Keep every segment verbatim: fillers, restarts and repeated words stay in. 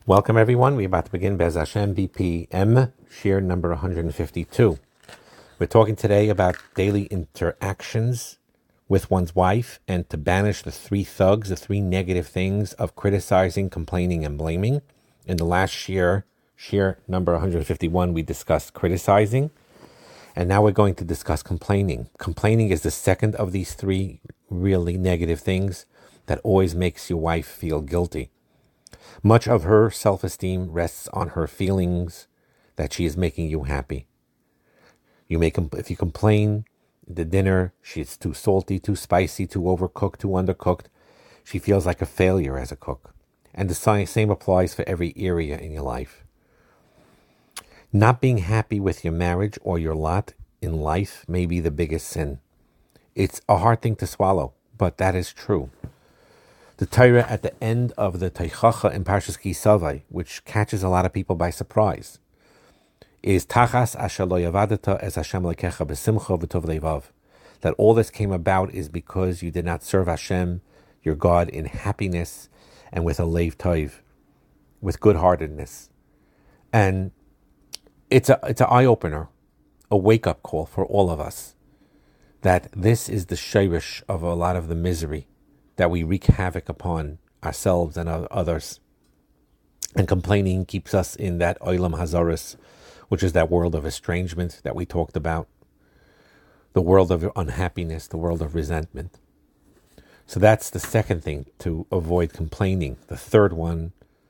Welcome, everyone. We're about to begin Bez Hashem B P M, shir number one hundred fifty-two. We're talking today about daily interactions with one's wife and to banish the three thugs, the three negative things of criticizing, complaining, and blaming. In the last shir, shir number one hundred fifty-one, we discussed criticizing, and now we're going to discuss complaining. Complaining is the second of these three really negative things that always makes your wife feel guilty. Much of her self-esteem rests on her feelings that she is making you happy. You make if you complain, the dinner, she's too salty, too spicy, too overcooked, too undercooked. She feels like a failure as a cook. And the same applies for every area in your life. Not being happy with your marriage or your lot in life may be the biggest sin. It's a hard thing to swallow, but that is true. The Torah at the end of the Teichacha in Parshas Ki Savai, which catches a lot of people by surprise, is Tachas asher lo yavadata es Hashem lekecha b'simcha v'tov levav. That all this came about is because you did not serve Hashem, your God, in happiness and with a leiv tov, with good-heartedness. And it's a it's an eye-opener, a wake-up call for all of us, that this is the shirish of a lot of the misery that we wreak havoc upon ourselves and others. And complaining keeps us in that olam hazaris, which is that world of estrangement that we talked about, the world of unhappiness, the world of resentment. So that's the second thing, to avoid complaining. The third one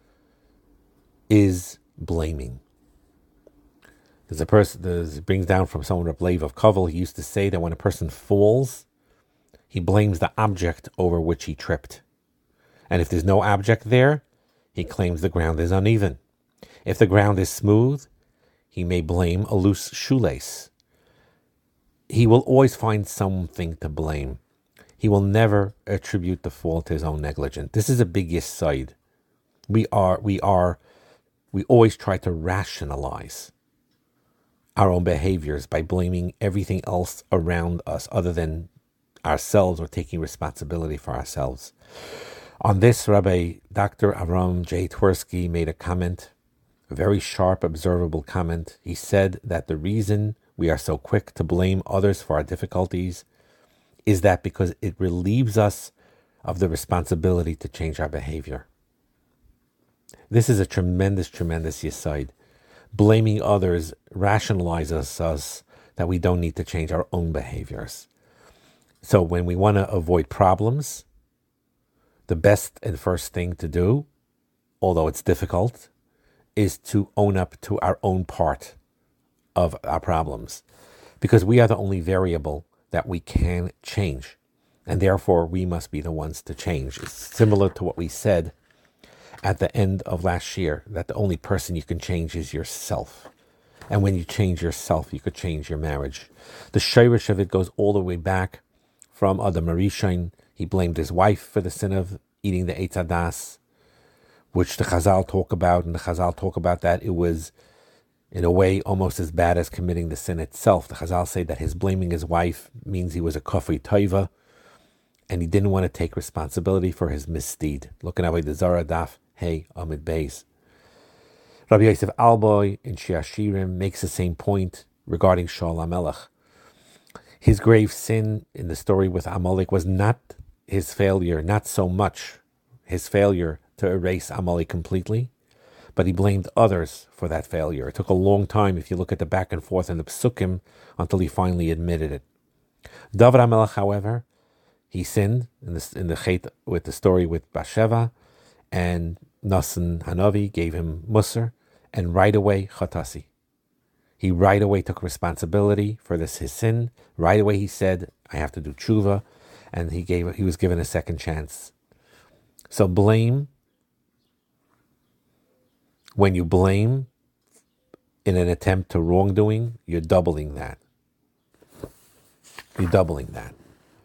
is blaming. There's a person, there's, it brings down from someone, Reb Lev of Kovel, he used to say that when a person falls, he blames the object over which he tripped. And if there's no object there, he claims the ground is uneven. If the ground is smooth, he may blame a loose shoelace. He will always find something to blame. He will never attribute the fall to his own negligence. This is a big yesod. We are, we are, we always try to rationalize our own behaviors by blaming everything else around us other than ourselves, or taking responsibility for ourselves. On this, Rabbi Doctor Avram J. Twersky made a comment, a very sharp, observable comment. He said that the reason we are so quick to blame others for our difficulties is that because it relieves us of the responsibility to change our behavior. This is a tremendous, tremendous yesod. Blaming others rationalizes us that we don't need to change our own behaviors. So when we want to avoid problems, the best and first thing to do, although it's difficult, is to own up to our own part of our problems, because we are the only variable that we can change, and therefore we must be the ones to change. It's similar to what we said at the end of last year, that the only person you can change is yourself. And when you change yourself, you could change your marriage. The shirish of it goes all the way back from Adam Arishain. He blamed his wife for the sin of eating the Eitz Hadas, which the Chazal talk about, and the Chazal talk about that it was, in a way, almost as bad as committing the sin itself. The Chazal say that his blaming his wife means he was a kafri toiva, and he didn't want to take responsibility for his misdeed. Looking at the Zara Daf, hey, Amid Beis. Rabbi Yosef Alboy in Shir Hashirim makes the same point regarding Shaul HaMelech. His grave sin in the story with Amalek was not his failure, not so much his failure to erase Amalek completely, but he blamed others for that failure. It took a long time, if you look at the back and forth in the Psukim, until he finally admitted it. David HaMelech, however, he sinned in the, in the Chet with the story with Bathsheba, and Nasan Hanavi gave him Musar, and right away, Chatasi. He right away took responsibility for this, his sin. Right away he said, I have to do tshuva, and he gave he was given a second chance. So blame, when you blame in an attempt to wrongdoing, you're doubling that. You're doubling that.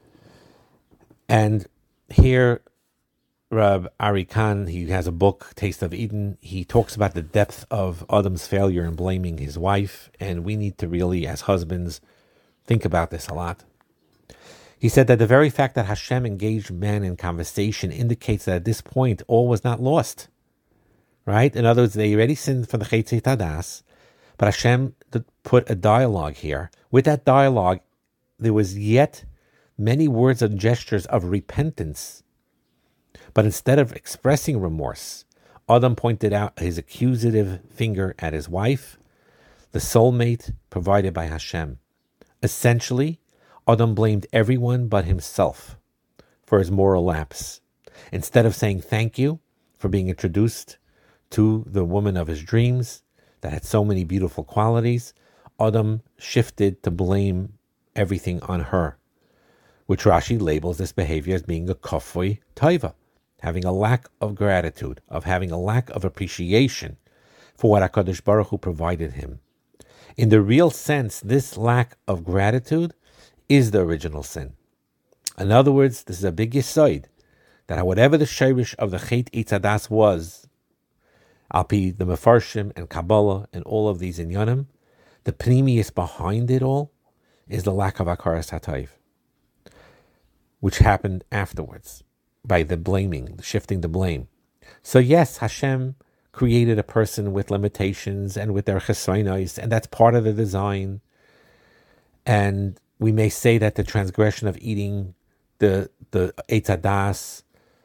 And here, Rab Ari Khan, he has a book, Taste of Eden. He talks about the depth of Adam's failure in blaming his wife, and we need to really, as husbands, think about this a lot. He said that the very fact that Hashem engaged man in conversation indicates that at this point all was not lost. right? In other words, they already sinned for the Chetzi Tadas, but Hashem put a dialogue here. With that dialogue, there was yet many words and gestures of repentance. But instead of expressing remorse, Adam pointed out his accusative finger at his wife, the soulmate provided by Hashem. Essentially, Adam blamed everyone but himself for his moral lapse. Instead of saying thank you for being introduced to the woman of his dreams that had so many beautiful qualities, Adam shifted to blame everything on her, which Rashi labels this behavior as being a kafui taiva, having a lack of gratitude, of having a lack of appreciation for what HaKadosh Baruch Hu provided him. In the real sense, this lack of gratitude is the original sin. In other words, this is a big yesod, that whatever the shirish of the Chet Itzadas was, Alpi, the Mefarshim and Kabbalah and all of these inyanim, the pnimius behind it all is the lack of Akaras HaTayv, which happened afterwards by the blaming, the shifting the blame. So yes, Hashem created a person with limitations and with their chesronos, and that's part of the design. And we may say that the transgression of eating the the Eitz Hadas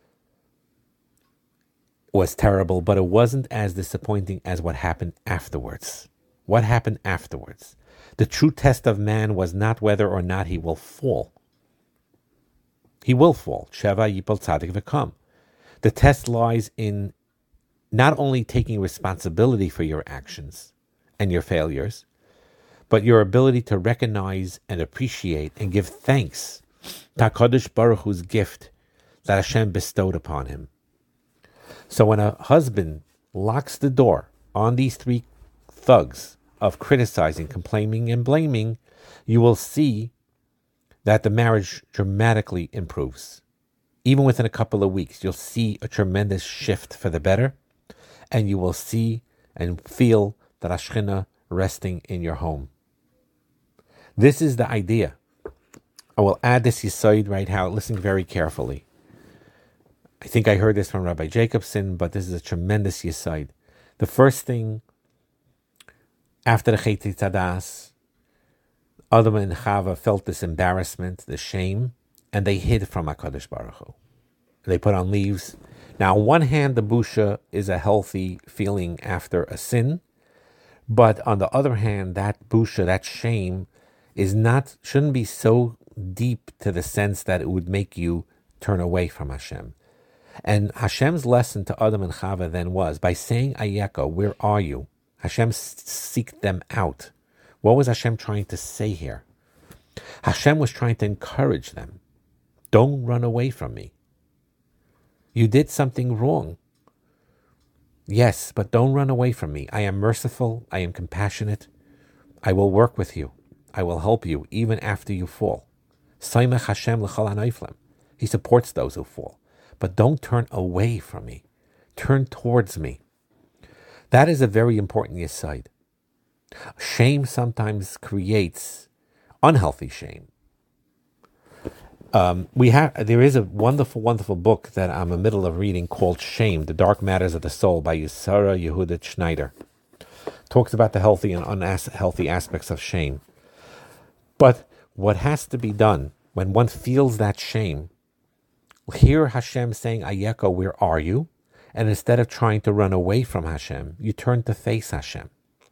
was terrible, but it wasn't as disappointing as what happened afterwards. What happened afterwards? The true test of man was not whether or not he will fall. He will fall. Sheva yipol tzadik v'kam. The test lies in not only taking responsibility for your actions and your failures, but your ability to recognize and appreciate and give thanks to HaKadosh Baruch Hu's gift that Hashem bestowed upon him. So when a husband locks the door on these three thugs of criticizing, complaining, and blaming, you will see that the marriage dramatically improves. Even within a couple of weeks, you'll see a tremendous shift for the better, and you will see and feel that Ashchina resting in your home. This is the idea. I will add this yesod right now. Listen very carefully. I think I heard this from Rabbi Jacobson, but this is a tremendous yesod. The first thing after the Chet Tzadas, Adam and Chava felt this embarrassment, the shame, and they hid from HaKadosh Baruch Hu. They put on leaves. Now, on one hand, the busha is a healthy feeling after a sin, but on the other hand, that busha, that shame, is not shouldn't be so deep to the sense that it would make you turn away from Hashem. And Hashem's lesson to Adam and Chava then was, by saying Ayeka, where are you? Hashem seeked them out. What was Hashem trying to say here? Hashem was trying to encourage them. Don't run away from me. You did something wrong. Yes, but don't run away from me. I am merciful. I am compassionate. I will work with you. I will help you even after you fall. Saimach Hashem l'chol hanoiflim. He supports those who fall. But don't turn away from me. Turn towards me. That is a very important yesod. Shame sometimes creates unhealthy shame. Um, we have there is a wonderful, wonderful book that I'm in the middle of reading called Shame, The Dark Matters of the Soul by Yisara Yehuda Schneider. Talks about the healthy and unhealthy aspects of shame. But what has to be done when one feels that shame, hear Hashem saying, Ayeka, where are you? And instead of trying to run away from Hashem, you turn to face Hashem.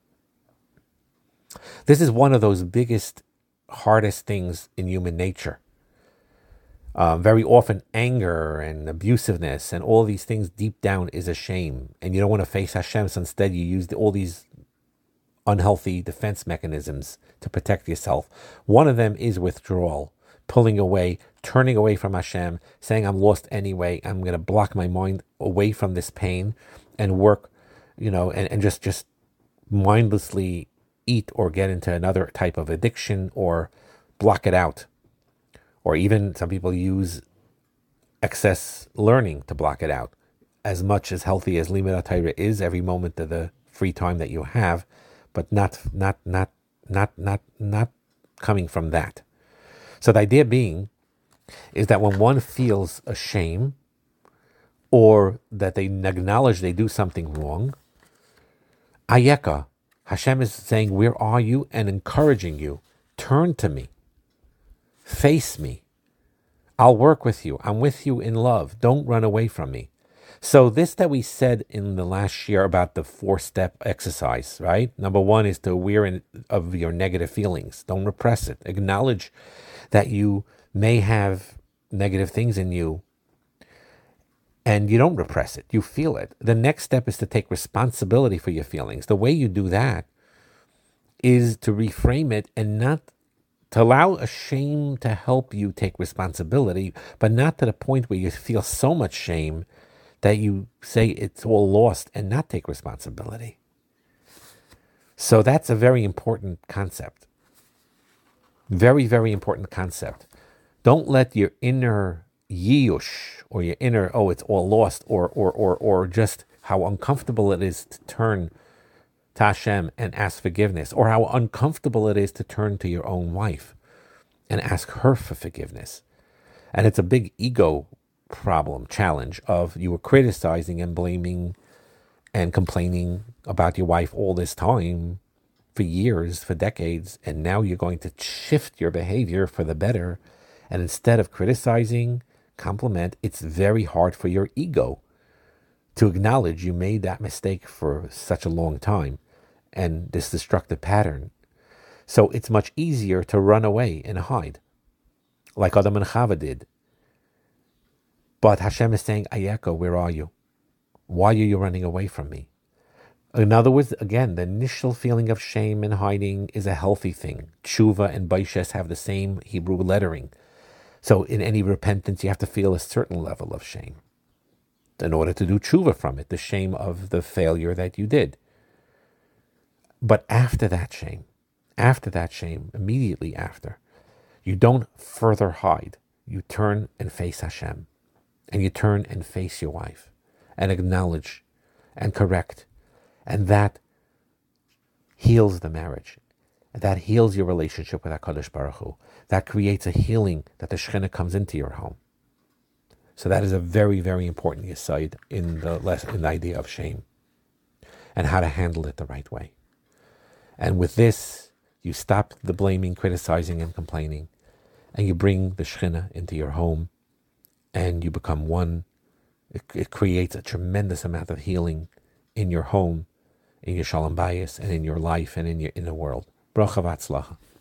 This is one of those biggest, hardest things in human nature. Um, very often anger and abusiveness and all these things deep down is a shame. And you don't want to face Hashem, so instead you use the, all these unhealthy defense mechanisms to protect yourself. One of them is withdrawal, pulling away, turning away from Hashem, saying I'm lost anyway, I'm going to block my mind away from this pain and work, you know, and, and just, just mindlessly eat or get into another type of addiction or block it out. Or even some people use excess learning to block it out. As much as healthy as Limud HaTorah is, every moment of the free time that you have, but not, not, not, not, not, not coming from that. So the idea being is that when one feels a shame, or that they acknowledge they do something wrong. Ayeka, Hashem is saying, where are you? And encouraging you. Turn to me. Face me. I'll work with you. I'm with you in love. Don't run away from me. So this that we said in the last year about the four-step exercise, right? Number one is to aware in, of your negative feelings. Don't repress it. Acknowledge that you may have negative things in you, and you don't repress it. You feel it. The next step is to take responsibility for your feelings. The way you do that is to reframe it and not to allow a shame to help you take responsibility, but not to the point where you feel so much shame that you say it's all lost and not take responsibility. So that's a very important concept. Very, very important concept. Don't let your inner yiyush or your inner, oh, it's all lost, or or or or just how uncomfortable it is to turn to Hashem and ask forgiveness, or how uncomfortable it is to turn to your own wife and ask her for forgiveness. And it's a big ego problem, challenge of you were criticizing and blaming and complaining about your wife all this time for years, for decades, and now you're going to shift your behavior for the better. And instead of criticizing, compliment, it's very hard for your ego to acknowledge you made that mistake for such a long time and this destructive pattern. So it's much easier to run away and hide, like Adam and Chava did. But Hashem is saying, Ayeka, where are you? Why are you running away from me? In other words, again, the initial feeling of shame and hiding is a healthy thing. Tshuva and Baishes have the same Hebrew lettering. So in any repentance, you have to feel a certain level of shame in order to do tshuva from it, the shame of the failure that you did. But after that shame, after that shame, immediately after, you don't further hide. You turn and face Hashem. And you turn and face your wife and acknowledge and correct. And that heals the marriage. That heals your relationship with HaKadosh Baruch Hu. That creates a healing that the Shekhinah comes into your home. So that is a very, very important aside in the lesson, in the idea of shame and how to handle it the right way. And with this, you stop the blaming, criticizing, and complaining, and you bring the Shekhinah into your home. And you become one. It, it creates a tremendous amount of healing in your home, in your shalom bayis, and in your life, and in your inner world. Bracha v'atzlacha.